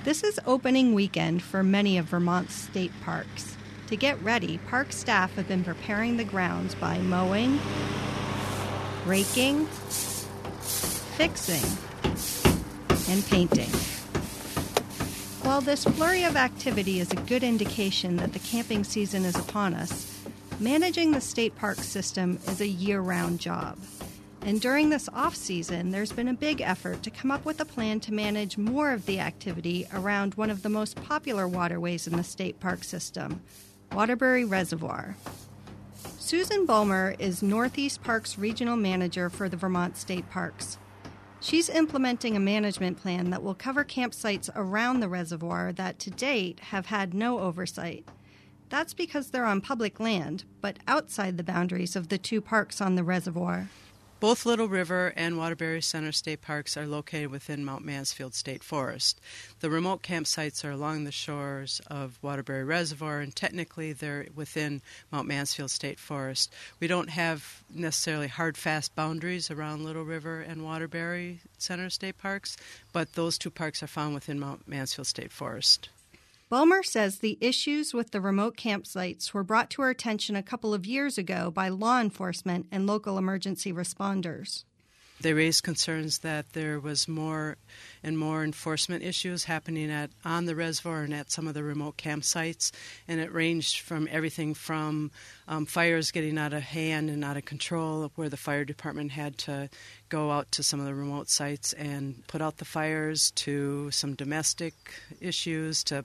This is opening weekend for many of Vermont's state parks. To get ready, park staff have been preparing the grounds by mowing, raking, fixing, and painting. While this flurry of activity is a good indication that the camping season is upon us, managing the state park system is a year-round job. And during this off-season, there's been a big effort to come up with a plan to manage more of the activity around one of the most popular waterways in the state park system, Waterbury Reservoir. Susan Bulmer is Northeast Parks Regional Manager for the Vermont State Parks. She's implementing a management plan that will cover campsites around the reservoir that to date have had no oversight. That's because they're on public land, but outside the boundaries of the two parks on the reservoir. Both Little River and Waterbury Center State Parks are located within Mount Mansfield State Forest. The remote campsites are along the shores of Waterbury Reservoir, and technically they're within Mount Mansfield State Forest. We don't have necessarily hard, fast boundaries around Little River and Waterbury Center State Parks, but those two parks are found within Mount Mansfield State Forest. Bulmer says the issues with the remote campsites were brought to her attention a couple of years ago by law enforcement and local emergency responders. They raised concerns that there was more and more enforcement issues happening on the reservoir and at some of the remote campsites, and it ranged from everything from fires getting out of hand and out of control, where the fire department had to go out to some of the remote sites and put out the fires, to some domestic issues, to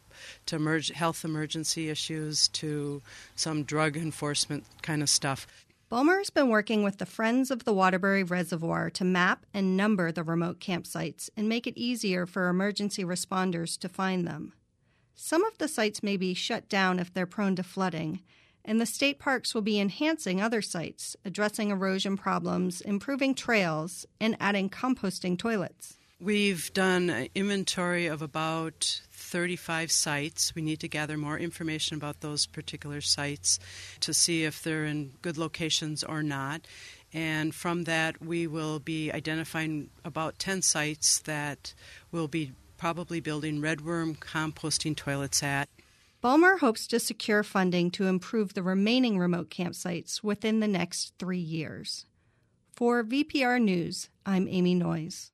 health emergency issues, to some drug enforcement kind of stuff. Bulmer's been working with the Friends of the Waterbury Reservoir to map and number the remote campsites and make it easier for emergency responders to find them. Some of the sites may be shut down if they're prone to flooding, and the state parks will be enhancing other sites, addressing erosion problems, improving trails, and adding composting toilets. We've done an inventory of about 35 sites. We need to gather more information about those particular sites to see if they're in good locations or not. And from that, we will be identifying about 10 sites that we'll be probably building redworm composting toilets at. Bulmer hopes to secure funding to improve the remaining remote campsites within the next 3 years. For VPR News, I'm Amy Noyes.